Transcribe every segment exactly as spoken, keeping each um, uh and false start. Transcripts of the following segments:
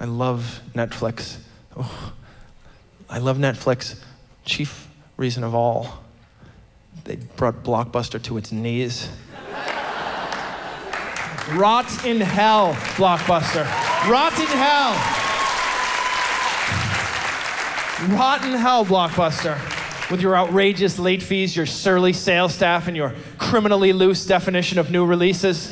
I love Netflix. Oh, I love Netflix. Chief reason of all, they brought Blockbuster to its knees. Rot in hell, Blockbuster. Rot in hell. Rot in hell, Blockbuster. With your outrageous late fees, your surly sales staff, and your criminally loose definition of new releases.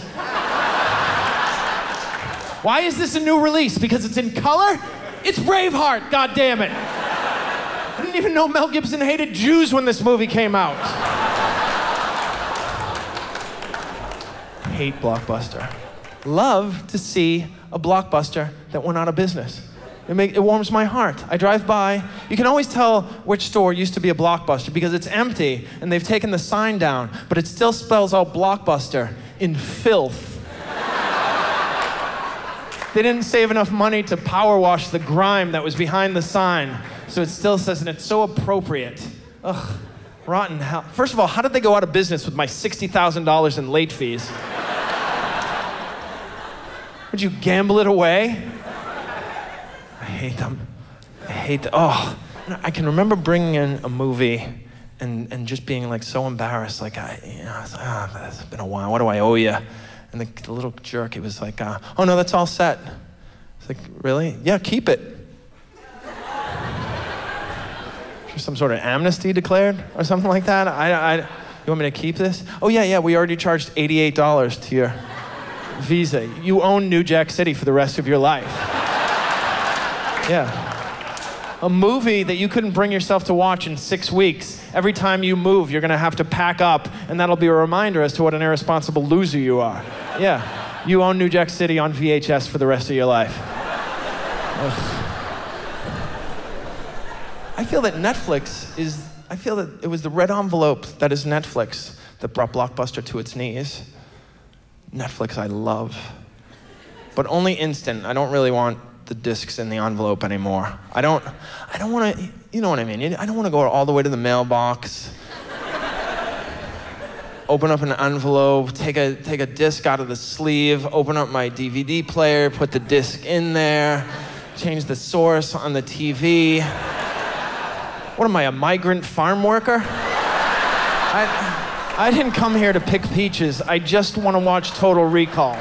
Why is this a new release? Because it's in color? It's Braveheart, God damn it. I didn't even know Mel Gibson hated Jews when this movie came out. Hate Blockbuster. Love to see a Blockbuster that went out of business. It, make, it warms my heart. I drive by. You can always tell which store used to be a Blockbuster because it's empty and they've taken the sign down, but it still spells out Blockbuster in filth. They didn't save enough money to power wash the grime that was behind the sign, so it still says, and it's so appropriate. Ugh, rotten hell. First of all, how did they go out of business with my sixty thousand dollars in late fees? Would you gamble it away? I hate them. I hate them. Oh, I can remember bringing in a movie and, and just being like so embarrassed, like, I, you know, I was like, oh, it's been a while, what do I owe you? And the, the little jerk, he was like, uh, oh no, that's all set. It's like, really? Yeah, keep it. Is some sort of amnesty declared or something like that? I, I, you want me to keep this? Oh yeah, yeah, we already charged eighty-eight dollars to your Visa. You own New Jack City for the rest of your life. Yeah. A movie that you couldn't bring yourself to watch in six weeks. Every time you move, you're gonna have to pack up, and that'll be a reminder as to what an irresponsible loser you are. Yeah, you own New Jack City on V H S for the rest of your life. Ugh. I feel that Netflix is, I feel that it was the red envelope that is Netflix that brought Blockbuster to its knees. Netflix I love, but only instant. I don't really want the discs in the envelope anymore. I don't, I don't want to, you know what I mean? I don't want to go all the way to the mailbox, open up an envelope, take a, take a disc out of the sleeve, open up my D V D player, put the disc in there, change the source on the T V. What am I, a migrant farm worker? I, I didn't come here to pick peaches. I just want to watch Total Recall.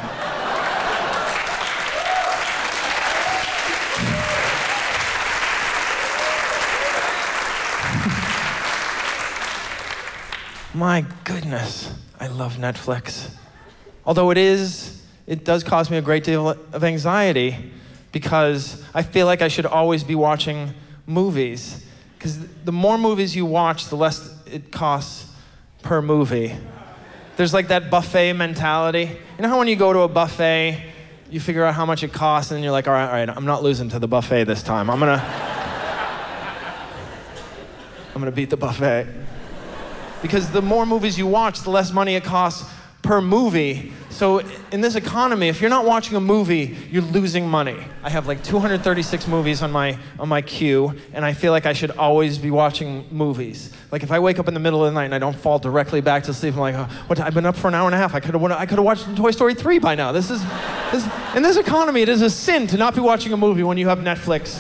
My goodness, I love Netflix. Although it is, it does cause me a great deal of anxiety because I feel like I should always be watching movies. Because the more movies you watch, the less it costs per movie. There's like that buffet mentality. You know how when you go to a buffet, you figure out how much it costs, and then you're like, all right, all right, I'm not losing to the buffet this time. I'm gonna, I'm gonna beat the buffet. Because the more movies you watch, the less money it costs per movie. So in this economy, if you're not watching a movie, you're losing money. I have like two hundred thirty-six movies on my on my queue, and I feel like I should always be watching movies. Like if I wake up in the middle of the night and I don't fall directly back to sleep, I'm like, oh, what? I've been up for an hour and a half. I could have I could have watched Toy Story three by now. This is, this, in this economy, it is a sin to not be watching a movie when you have Netflix.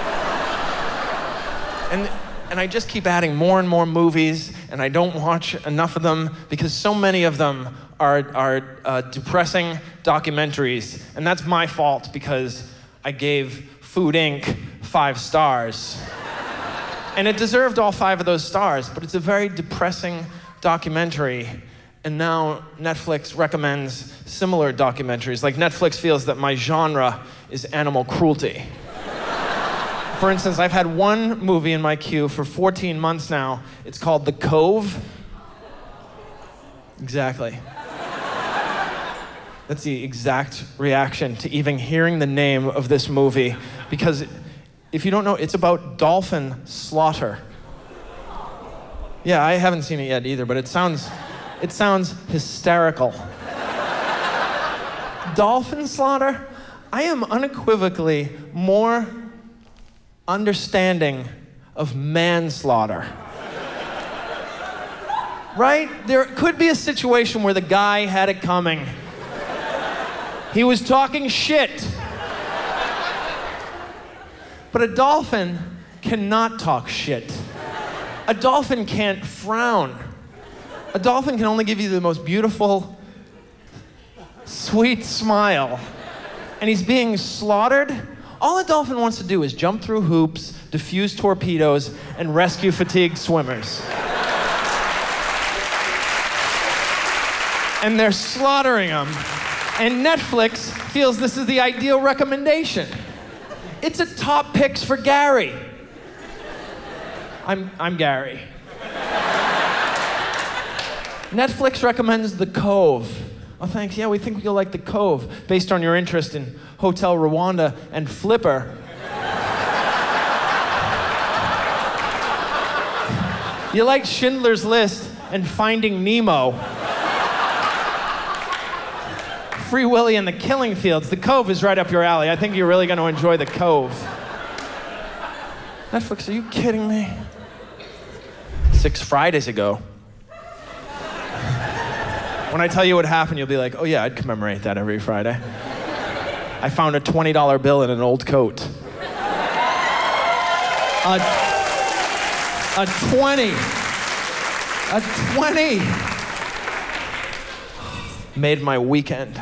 And. And I just keep adding more and more movies, and I don't watch enough of them because so many of them are, are uh, depressing documentaries. And that's my fault because I gave Food Incorporated five stars. And it deserved all five of those stars, but it's a very depressing documentary. And now Netflix recommends similar documentaries. Like Netflix feels that my genre is animal cruelty. For instance, I've had one movie in my queue for fourteen months now. It's called The Cove. Exactly. That's the exact reaction to even hearing the name of this movie. Because if you don't know, it's about dolphin slaughter. Yeah, I haven't seen it yet either, but it sounds, it sounds hysterical. Dolphin slaughter? I am unequivocally more understanding of manslaughter. Right? There could be a situation where the guy had it coming. He was talking shit. But a dolphin cannot talk shit. A dolphin can't frown. A dolphin can only give you the most beautiful, sweet smile. And he's being slaughtered. All a dolphin wants to do is jump through hoops, defuse torpedoes, and rescue fatigued swimmers. And they're slaughtering him. And Netflix feels this is the ideal recommendation. It's a top picks for Gary. I'm, I'm Gary. Netflix recommends The Cove. Oh, thanks. Yeah, we think you'll like The Cove, based on your interest in Hotel Rwanda and Flipper. You like Schindler's List and Finding Nemo. Free Willy and the Killing Fields. The Cove is right up your alley. I think you're really going to enjoy The Cove. Netflix, are you kidding me? Six Fridays ago. When I tell you what happened, you'll be like, oh yeah, I'd commemorate that every Friday. I found a twenty dollar bill in an old coat. A, a twenty. A twenty. Made my weekend.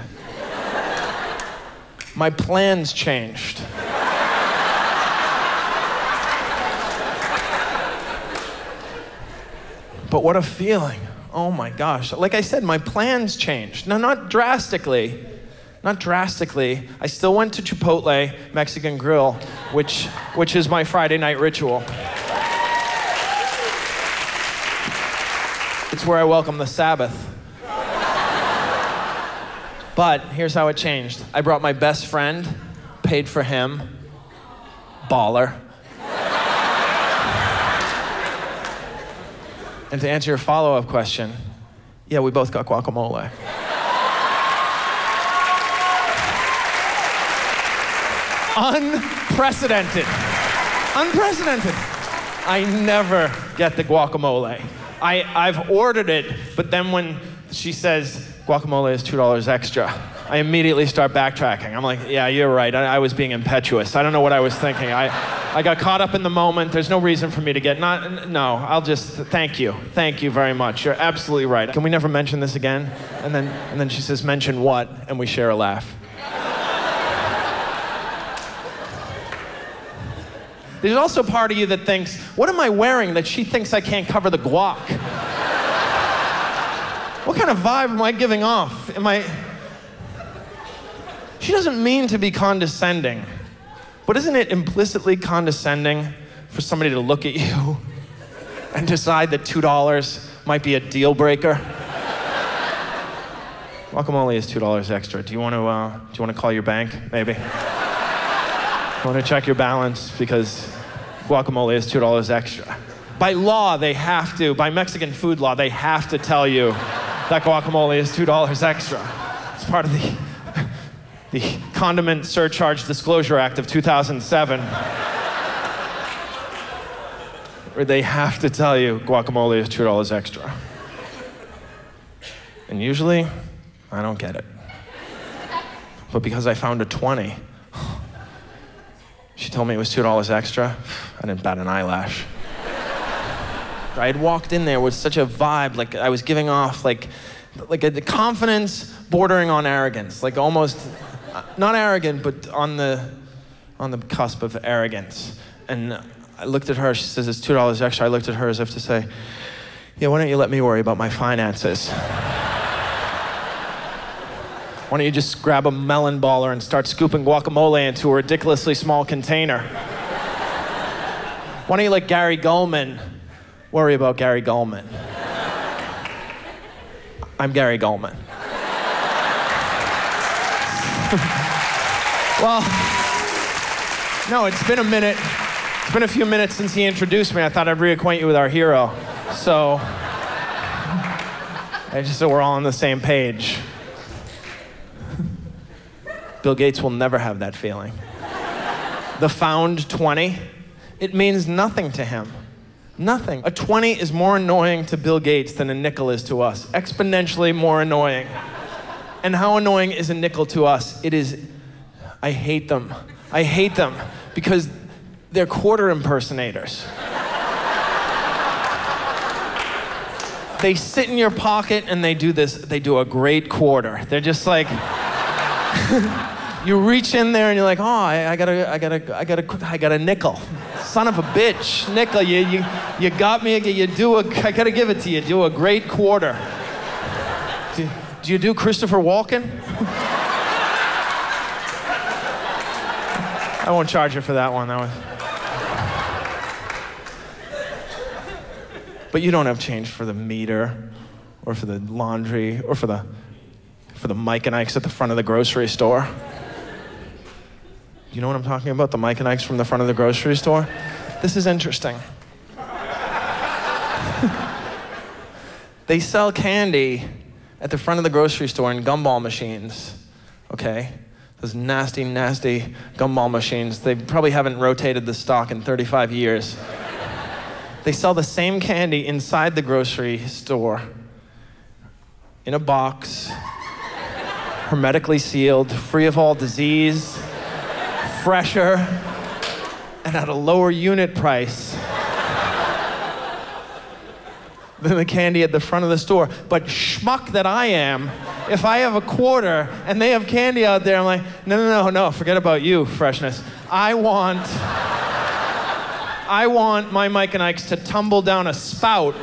My plans changed. But what a feeling. Oh my gosh. Like I said, my plans changed. No, not drastically. Not drastically. I still went to Chipotle Mexican Grill, which, which is my Friday night ritual. It's where I welcome the Sabbath. But here's how it changed. I brought my best friend, paid for him, baller. And to answer your follow-up question, yeah, we both got guacamole. Unprecedented. Unprecedented. I never get the guacamole. I, I've ordered it, but then when she says, guacamole is two dollars extra, I immediately start backtracking. I'm like, yeah, you're right. I, I was being impetuous. I don't know what I was thinking. I, I got caught up in the moment. There's no reason for me to get, not, no, I'll just, thank you. Thank you very much. You're absolutely right. Can we never mention this again? And then, and then she says, mention what? And we share a laugh. There's also part of you that thinks, what am I wearing that she thinks I can't cover the guac? What kind of vibe am I giving off? Am I... She doesn't mean to be condescending, but isn't it implicitly condescending for somebody to look at you and decide that two dollars might be a deal breaker? Guacamole is two dollars extra. Do you want to, uh, do you want to call your bank, maybe? You want to check your balance because guacamole is two dollars extra. By law, they have to, by Mexican food law, they have to tell you that guacamole is two dollars extra. It's part of the, the Condiment Surcharge Disclosure Act of two thousand seven. Where they have to tell you guacamole is two dollars extra. And usually, I don't get it. But because I found a twenty, she told me it was two dollars extra, I didn't bat an eyelash. I had walked in there with such a vibe, like I was giving off like, like a the confidence bordering on arrogance, like almost, not arrogant, but on the, on the cusp of arrogance. And I looked at her, she says it's two dollars extra. I looked at her as if to say, yeah, why don't you let me worry about my finances? Why don't you just grab a melon baller and start scooping guacamole into a ridiculously small container? Why don't you let Gary Gulman worry about Gary Gulman? I'm Gary Gulman. Well, no, it's been a minute. It's been a few minutes since he introduced me. I thought I'd reacquaint you with our hero. So, I just so we're all on the same page. Bill Gates will never have that feeling. The found twenty, it means nothing to him. Nothing. A twenty is more annoying to Bill Gates than a nickel is to us. Exponentially more annoying. And how annoying is a nickel to us? It is, I hate them. I hate them because they're quarter impersonators. They sit in your pocket and they do this, they do a great quarter. They're just like, you reach in there and you're like, oh, I, I got a, I got a, I got a, I got a nickel. Son of a bitch, nickel, you, you, you got me, you do a, I gotta give it to you, do a great quarter. Do, do you do Christopher Walken? I won't charge you for that one, that was. But you don't have change for the meter, or for the laundry, or for the for the Mike and Ike's at the front of the grocery store. You know what I'm talking about? The Mike and Ike's from the front of the grocery store? This is interesting. They sell candy at the front of the grocery store in gumball machines, okay? Those nasty, nasty gumball machines. They probably haven't rotated the stock in thirty-five years. They sell the same candy inside the grocery store in a box, hermetically sealed, free of all disease, fresher, and at a lower unit price than the candy at the front of the store. But schmuck that I am, if I have a quarter and they have candy out there, I'm like, no, no, no, no, forget about you, freshness. I want... I want my Mike and Ike's to tumble down a spout,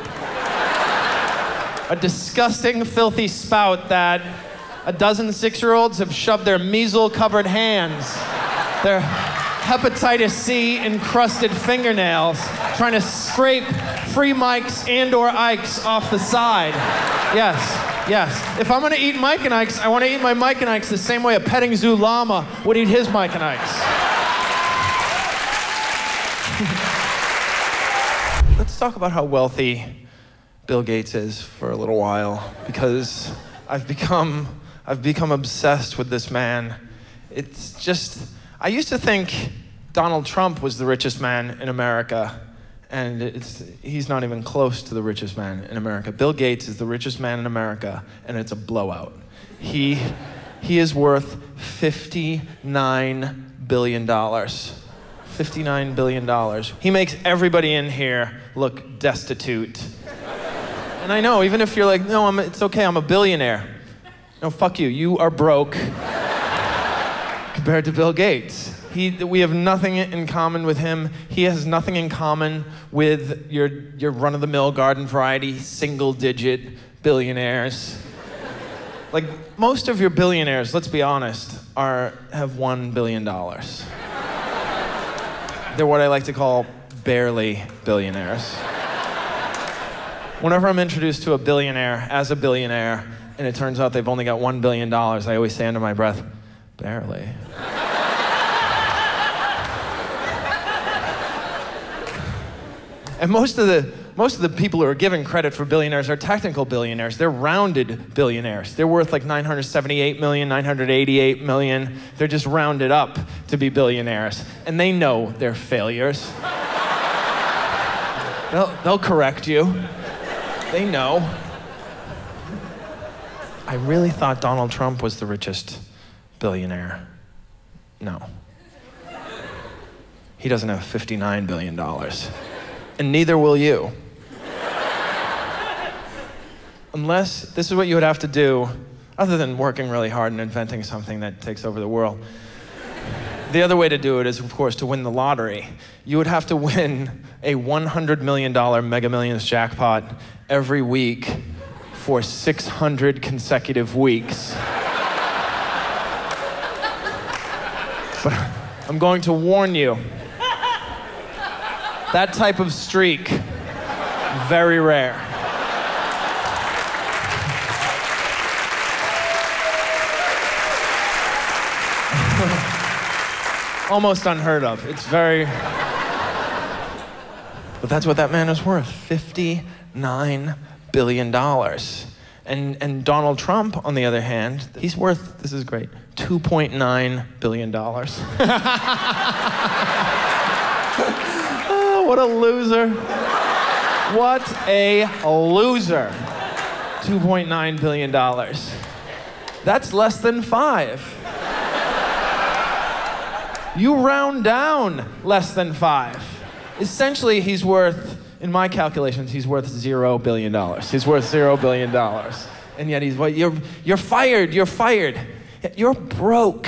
a disgusting, filthy spout that a dozen six-year-olds have shoved their measle-covered hands, their hepatitis C encrusted fingernails, trying to scrape free Mike's and or Ike's off the side. Yes, yes. If I'm gonna eat Mike and Ike's, I wanna eat my Mike and Ike's the same way a petting zoo llama would eat his Mike and Ike's. Let's talk about how wealthy Bill Gates is for a little while, because I've become, I've become obsessed with this man. It's just, I used to think Donald Trump was the richest man in America, and it's, he's not even close to the richest man in America. Bill Gates is the richest man in America, and it's a blowout. He, he is worth fifty-nine billion dollars. fifty-nine billion dollars. He makes everybody in here look destitute. And I know, even if you're like, no, I'm, it's okay, I'm a billionaire. No, fuck you, you are broke compared to Bill Gates. He, we have nothing in common with him. He has nothing in common with your, your run-of-the-mill garden variety, single-digit billionaires. Like, most of your billionaires, let's be honest, are, have one billion dollars. They're what I like to call barely billionaires. Whenever I'm introduced to a billionaire as a billionaire, and it turns out they've only got one billion dollars, I always say under my breath, barely. And most of the most of the people who are given credit for billionaires are technical billionaires. They're rounded billionaires. They're worth like nine hundred seventy-eight million, nine hundred eighty-eight million. They're just rounded up to be billionaires. And they know they're failures. they'll, they'll correct you. They know. I really thought Donald Trump was the richest billionaire. No. He doesn't have fifty-nine billion dollars. And neither will you. Unless, this is what you would have to do, other than working really hard and inventing something that takes over the world. The other way to do it is, of course, to win the lottery. You would have to win a one hundred million dollars Mega Millions jackpot every week for six hundred consecutive weeks. But I'm going to warn you, that type of streak, very rare. Almost unheard of. It's very... But that's what that man is worth, fifty-nine billion dollars. And, and Donald Trump, on the other hand, he's worth, this is great, two point nine billion dollars. Oh, what a loser. What a loser. two point nine billion dollars. That's less than five. You round down less than five. Essentially, he's worth, in my calculations, he's worth zero billion dollars. He's worth zero billion dollars. And yet he's, what, you're, you're fired, you're fired. You're broke.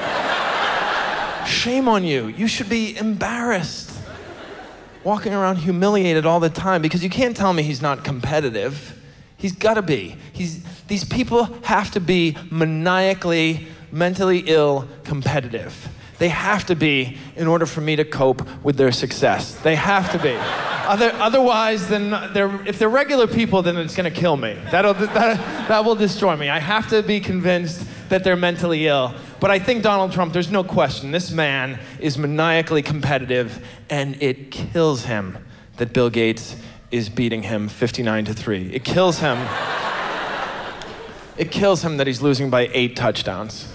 Shame on you. You should be embarrassed. Walking around humiliated all the time because you can't tell me he's not competitive. He's gotta be. He's, these people have to be maniacally, mentally ill competitive. They have to be in order for me to cope with their success. They have to be. Other, otherwise, then they're, if they're regular people, then it's gonna kill me. That'll, that, that will destroy me. I have to be convinced that they're mentally ill. But I think Donald Trump, there's no question, this man is maniacally competitive, and it kills him that Bill Gates is beating him fifty-nine to three. It kills him. It kills him that he's losing by eight touchdowns.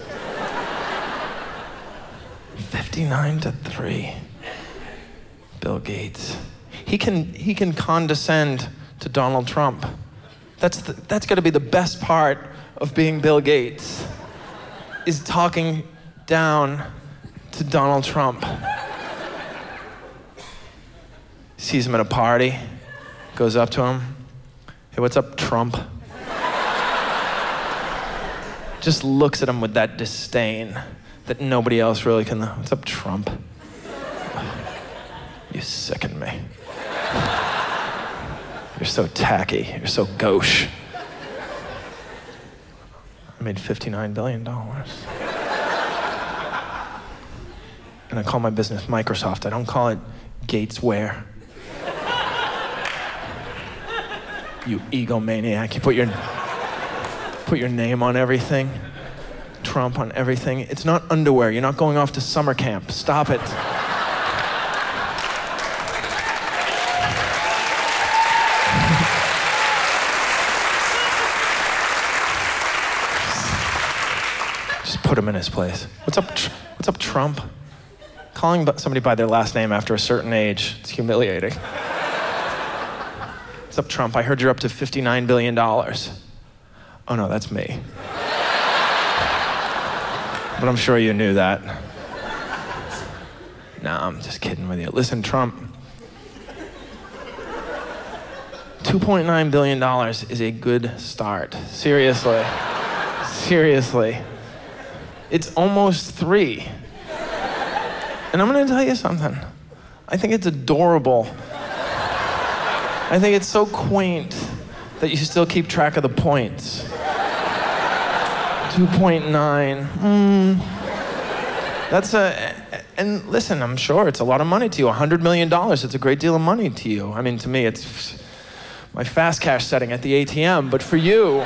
fifty-nine to three. Bill Gates. He can, he can condescend to Donald Trump. That's, the, that's gotta be the best part of being Bill Gates, is talking down to Donald Trump. Sees him at a party, goes up to him. Hey, what's up, Trump? Just looks at him with that disdain that nobody else really can. What's up, Trump? You sicken me. You're so tacky. You're so gauche. I made fifty-nine billion dollars. And I call my business Microsoft. I don't call it Gatesware. You egomaniac. You put your, put your name on everything. Trump on everything. It's not underwear. You're not going off to summer camp. Stop it. Put him in his place. What's up, tr- what's up, Trump? Calling somebody by their last name after a certain age, it's humiliating. What's up, Trump? I heard you're up to fifty-nine billion dollars. Oh no, that's me. But I'm sure you knew that. No, I'm just kidding with you. Listen, Trump. two point nine billion dollars is a good start. Seriously. Seriously. It's almost three. And I'm gonna tell you something. I think it's adorable. I think it's so quaint that you still keep track of the points. two point nine, hmm. That's a, and listen, I'm sure it's a lot of money to you. one hundred million dollars, it's a great deal of money to you. I mean, to me, it's my fast cash setting at the A T M, but for you,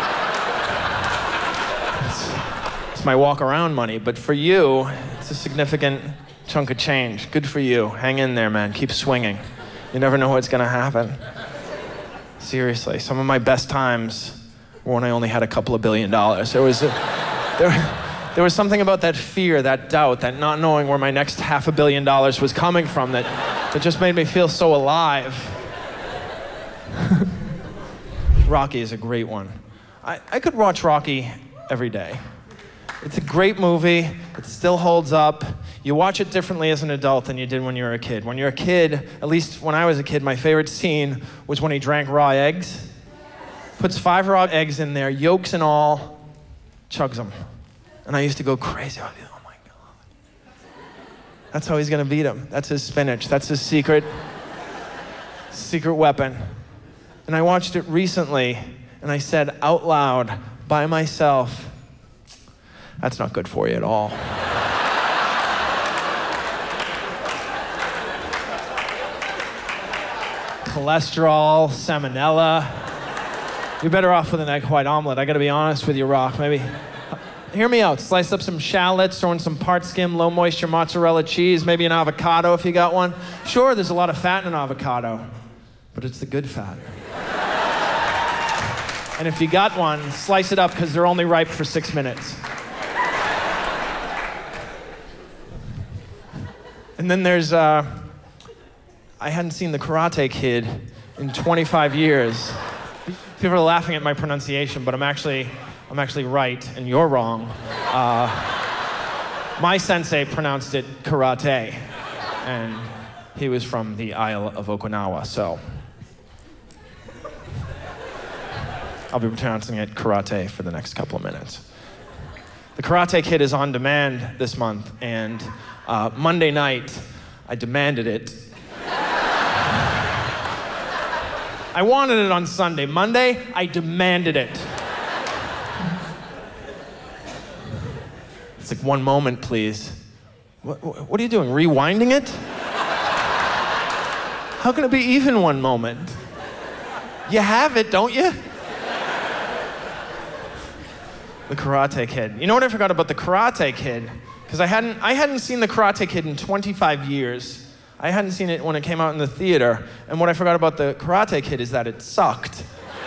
it's my walk around money, but for you, it's a significant chunk of change. Good for you. Hang in there, man. Keep swinging. You never know what's gonna happen. Seriously, some of my best times were when I only had a couple of billion dollars. There was, a, there, there was something about that fear, that doubt, that not knowing where my next half a billion dollars was coming from that, that just made me feel so alive. Rocky is a great one. I, I could watch Rocky every day. It's a great movie. It still holds up. You watch it differently as an adult than you did when you were a kid. When you're a kid, at least when I was a kid, my favorite scene was when he drank raw eggs. Puts five raw eggs in there, yolks and all, chugs them. And I used to go crazy. I'd be like, oh my God. That's how he's gonna beat him. That's his spinach. That's his secret, secret weapon. And I watched it recently, and I said out loud, by myself, that's not good for you at all. Cholesterol, salmonella. You're better off with an egg white omelet. I gotta be honest with you, Rock. Maybe, hear me out. Slice up some shallots, throw in some part skim, low moisture mozzarella cheese, maybe an avocado if you got one. Sure, there's a lot of fat in an avocado, but it's the good fat. And if you got one, slice it up because they're only ripe for six minutes. And then there's, uh, I hadn't seen The Karate Kid in twenty-five years. People are laughing at my pronunciation, but I'm actually, I'm actually right, and you're wrong. Uh, My sensei pronounced it karate, and he was from the Isle of Okinawa, so I'll be pronouncing it karate for the next couple of minutes. The Karate Kid is on demand this month, and uh, Monday night, I demanded it. I wanted it on Sunday. Monday, I demanded it. It's like, one moment, please. What, what are you doing, rewinding it? How can it be even one moment? You have it, don't you? The Karate Kid. You know what I forgot about the Karate Kid? Because I hadn't, I hadn't seen the Karate Kid in twenty-five years. I hadn't seen it when it came out in the theater. And what I forgot about the Karate Kid is that it sucked.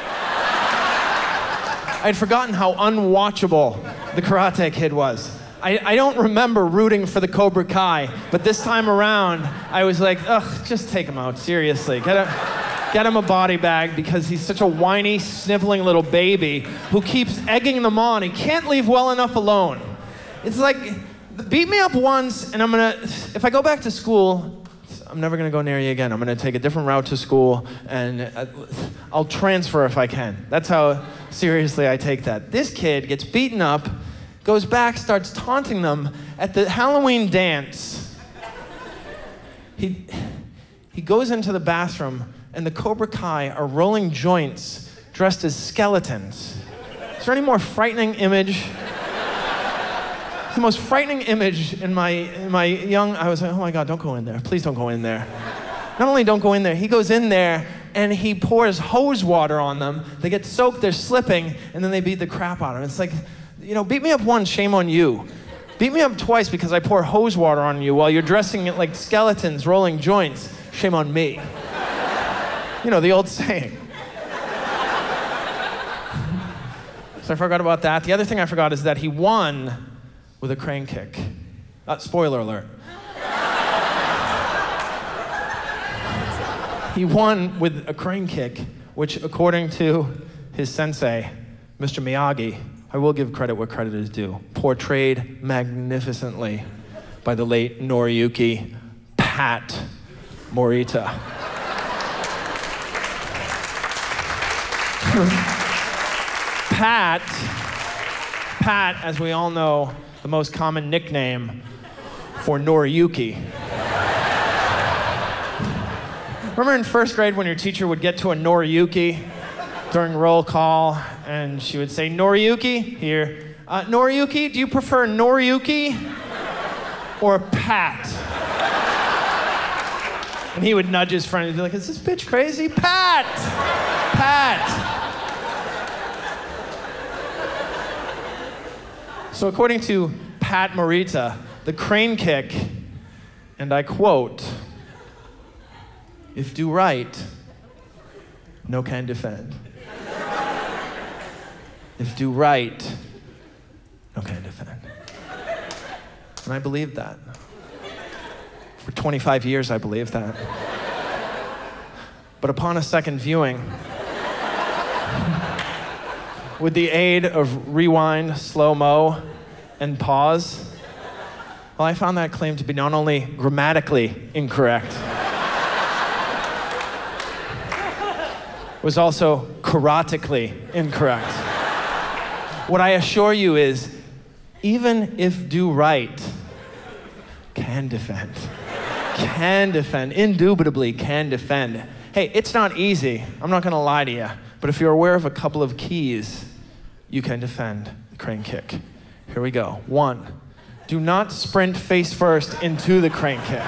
I'd forgotten how unwatchable the Karate Kid was. I, I don't remember rooting for the Cobra Kai, but this time around, I was like, ugh, just take him out, seriously. Get a, get him a body bag because he's such a whiny, sniveling little baby who keeps egging them on. He can't leave well enough alone. It's like, beat me up once, and I'm gonna, if I go back to school, I'm never gonna go near you again. I'm gonna take a different route to school, and I'll transfer if I can. That's how seriously I take that. This kid gets beaten up, goes back, starts taunting them at the Halloween dance. He, he goes into the bathroom, and the Cobra Kai are rolling joints dressed as skeletons. Is there any more frightening image? It's the most frightening image in my, in my young, I was like, oh my God, don't go in there. Please don't go in there. Not only don't go in there, he goes in there and he pours hose water on them. They get soaked, they're slipping, and then they beat the crap out of them. It's like, you know, beat me up once, shame on you. Beat me up twice because I pour hose water on you while you're dressing it like skeletons, rolling joints. Shame on me. You know, the old saying. So I forgot about that. The other thing I forgot is that he won with a crane kick. Uh, spoiler alert. He won with a crane kick, which according to his sensei, Mister Miyagi, I will give credit where credit is due, portrayed magnificently by the late Noriyuki Pat Morita. Pat, Pat, as we all know, the most common nickname for Noriyuki. Remember in first grade when your teacher would get to a Noriyuki during roll call, and she would say, Noriyuki, here. Uh, Noriyuki, do you prefer Noriyuki or Pat? And he would nudge his friend and be like, is this bitch crazy? Pat! Pat! So according to Pat Morita, the crane kick, and I quote, if do right, no can defend. If do right, no can defend. And I believed that. For twenty-five years, I believed that. But upon a second viewing, with the aid of rewind, slow-mo, and pause, well, I found that claim to be not only grammatically incorrect, was also karatically incorrect. What I assure you is, even if do right, can defend. Can defend, indubitably can defend. Hey, it's not easy, I'm not gonna lie to you, but if you're aware of a couple of keys, you can defend the crane kick. Here we go. One, do not sprint face first into the crane kick.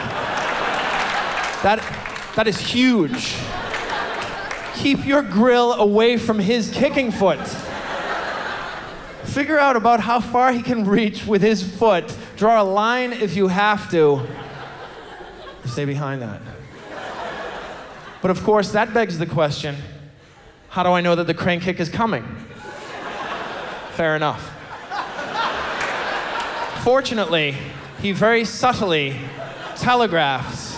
That, that is huge. Keep your grill away from his kicking foot. Figure out about how far he can reach with his foot. Draw a line if you have to. Stay behind that. But of course, that begs the question, how do I know that the crane kick is coming? Fair enough. Fortunately, he very subtly telegraphs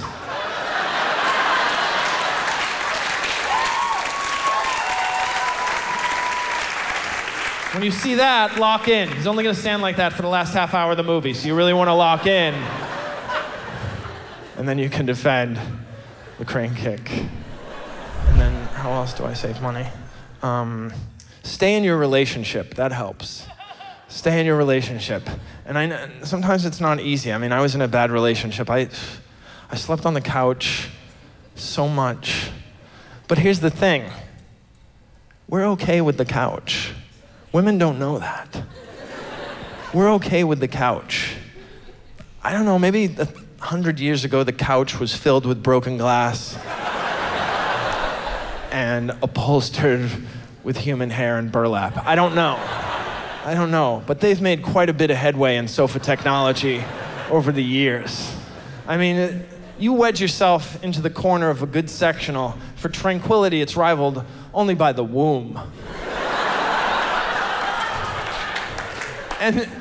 When you see that, lock in. He's only gonna stand like that for the last half hour of the movie, so you really wanna lock in. And then you can defend the crane kick. And then, how else do I save money? Um, stay in your relationship, that helps. Stay in your relationship. And I know, sometimes it's not easy. I mean, I was in a bad relationship. I, I slept on the couch so much. But here's the thing. We're okay with the couch. Women don't know that. We're okay with the couch. I don't know, maybe a hundred years ago, the couch was filled with broken glass and upholstered with human hair and burlap. I don't know. I don't know. But they've made quite a bit of headway in sofa technology over the years. I mean, you wedge yourself into the corner of a good sectional. For tranquility, it's rivaled only by the womb. And,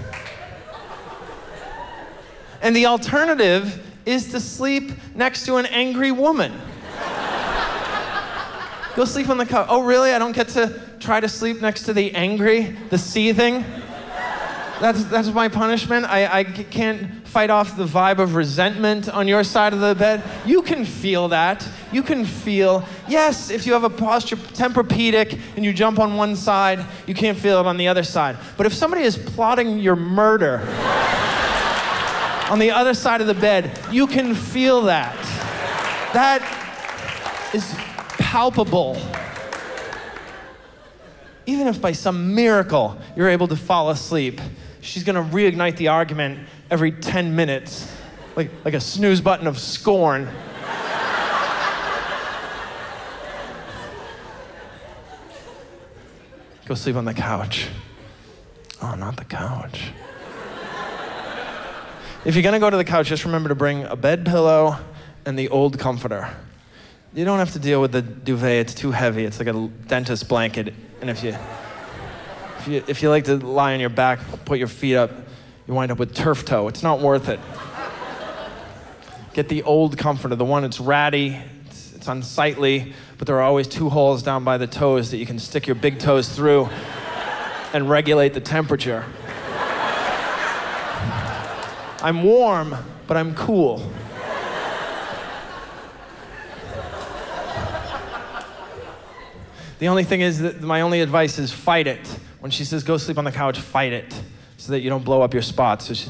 and the alternative is to sleep next to an angry woman. Go sleep on the couch. Oh, really? I don't get to try to sleep next to the angry, the seething? That's, that's my punishment? I, I can't fight off the vibe of resentment on your side of the bed? You can feel that. You can feel, yes, if you have a posture Tempur-Pedic and you jump on one side, you can't feel it on the other side. But if somebody is plotting your murder on the other side of the bed, you can feel that. That is palpable. Even if by some miracle you're able to fall asleep, she's gonna reignite the argument every ten minutes, like, like a snooze button of scorn. Go sleep on the couch. Oh, not the couch. If you're gonna go to the couch, just remember to bring a bed pillow and the old comforter. You don't have to deal with the duvet, it's too heavy. It's like a dentist blanket. And if you, if you, if you like to lie on your back, put your feet up, you wind up with turf toe. It's not worth it. Get the old comforter, the one that's ratty, it's, it's unsightly, but there are always two holes down by the toes that you can stick your big toes through and regulate the temperature. I'm warm, but I'm cool. The only thing is that my only advice is fight it. When she says go sleep on the couch, fight it so that you don't blow up your spots. So, she,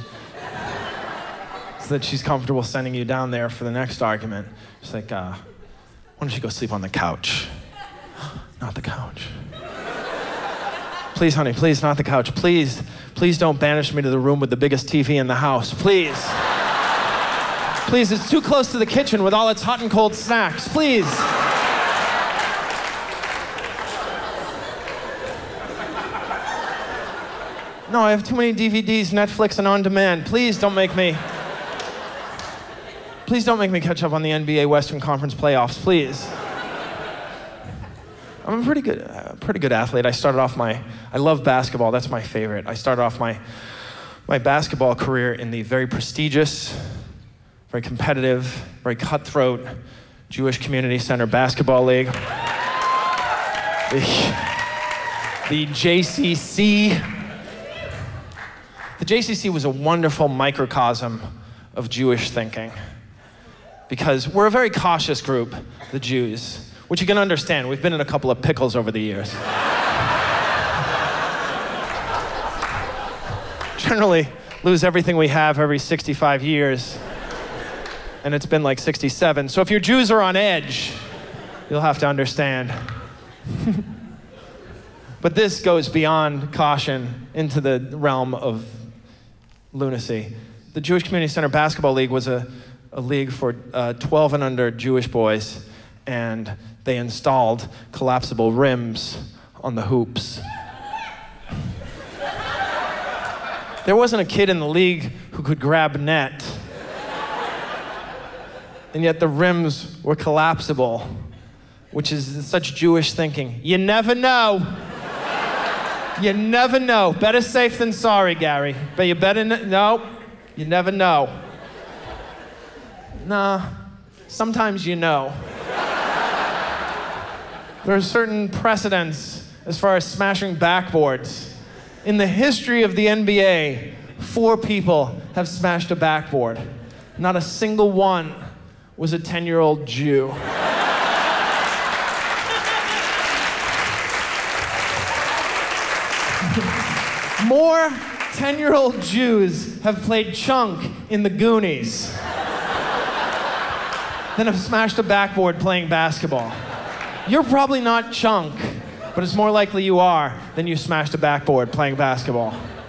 so that she's comfortable sending you down there for the next argument. She's like, uh, why don't you go sleep on the couch? Not the couch. Please, honey, please, not the couch. Please, please don't banish me to the room with the biggest T V in the house. Please. Please, it's too close to the kitchen with all its hot and cold snacks. Please. No, I have too many D V Ds, Netflix, and on demand. Please don't make me, please don't make me catch up on the N B A Western Conference playoffs, please. I'm a pretty good, uh, pretty good athlete. I started off my, I love basketball, that's my favorite. I started off my, my basketball career in the very prestigious, very competitive, very cutthroat Jewish Community Center Basketball League. The, the J C C. The J C C was a wonderful microcosm of Jewish thinking because we're a very cautious group, the Jews, which you can understand. We've been in a couple of pickles over the years. Generally lose everything we have every sixty-five years, and it's been like sixty-seven. So if your Jews are on edge, you'll have to understand. But this goes beyond caution into the realm of lunacy. The Jewish Community Center Basketball League was a, a league for uh, twelve and under Jewish boys, and they installed collapsible rims on the hoops. There wasn't a kid in the league who could grab net, and yet the rims were collapsible, which is such Jewish thinking. You never know. You never know. Better safe than sorry, Gary. But you better n- no. You never know. Nah. Sometimes you know. There are certain precedents as far as smashing backboards. In the history of the N B A, four people have smashed a backboard. Not a single one was a ten-year-old Jew. More ten-year-old Jews have played Chunk in the Goonies than have smashed a backboard playing basketball. You're probably not Chunk, but it's more likely you are than you smashed a backboard playing basketball.